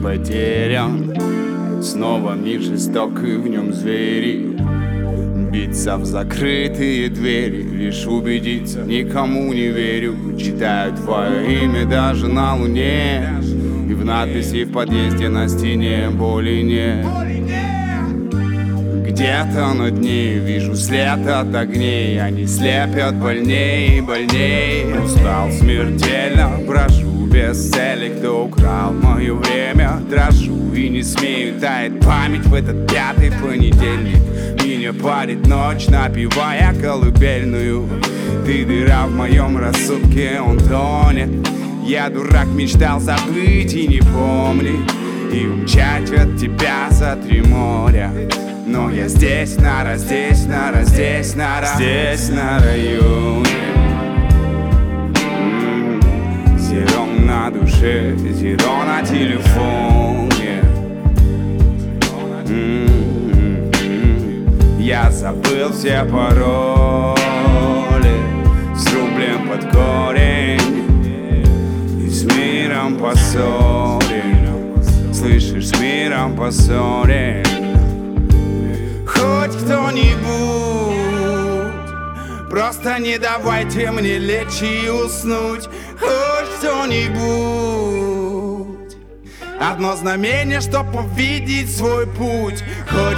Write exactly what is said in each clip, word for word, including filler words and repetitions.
потерян. Снова мир жесток и в нем звери. Биться в закрытые двери, лишь убедиться, никому не верю. Читаю твое имя даже на луне, и в надписи в подъезде на стене боли нет. Где-то над ней вижу след от огней, они слепят больней и больней. Устал смертельно, брожу без цели. Кто украл мое время, дрожу и не смею. Тает память в этот пятый понедельник. Меня парит ночь, напевая колыбельную. Ты дыра в моем рассудке, он тонет. Я дурак, мечтал забыть и не помнить, и умчать от тебя за три моря. Но я здесь, нара, здесь, нара, здесь, нара, здесь, на районе. м-м-м. Зеро на душе, зеро на телефоне. м-м-м. Я забыл все пароли, срублен под корень и с миром поссорен. Слышишь, с миром поссорен. Хоть кто-нибудь, просто не давайте мне лечь и уснуть. Хоть кто-нибудь, одно знамение, чтоб увидеть свой путь. Хоть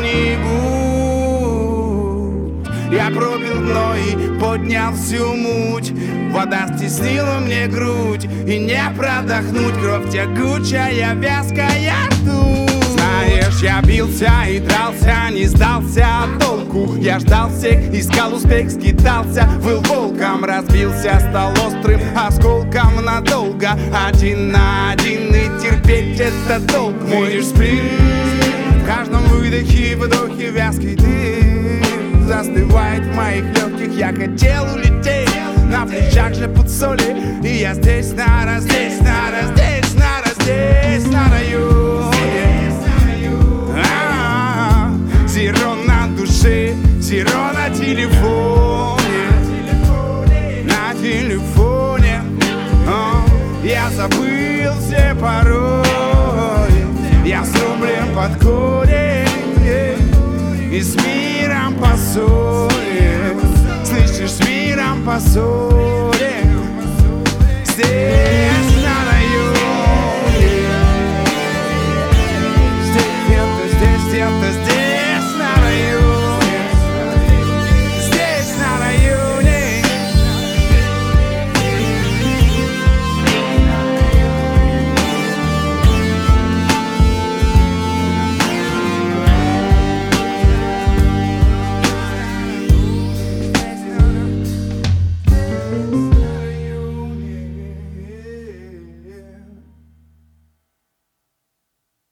кто-нибудь, я пробил дно и поднял всю муть. Вода стеснила мне грудь, и не продохнуть. Кровь тягучая, вязкая ртуть. Знаешь, я бился и дрался, не сдался толку. Я ждал всех, искал успех, скитался, был волком, разбился, стал острым осколком надолго. Один на один и терпеть это долг. Мой сплин, в каждом выдохе и вдохе вязкий дым застывает в моих легких. Я хотел улететь, на плечах же под соли. И я здесь, нара, здесь, нара, здесь, нара, здесь, на районе. Зеро на душе, зеро на телефоне. На телефоне. О, я забыл все пароли. Я срублен под корень и с миром поссорен. Слышишь, с миром поссорен.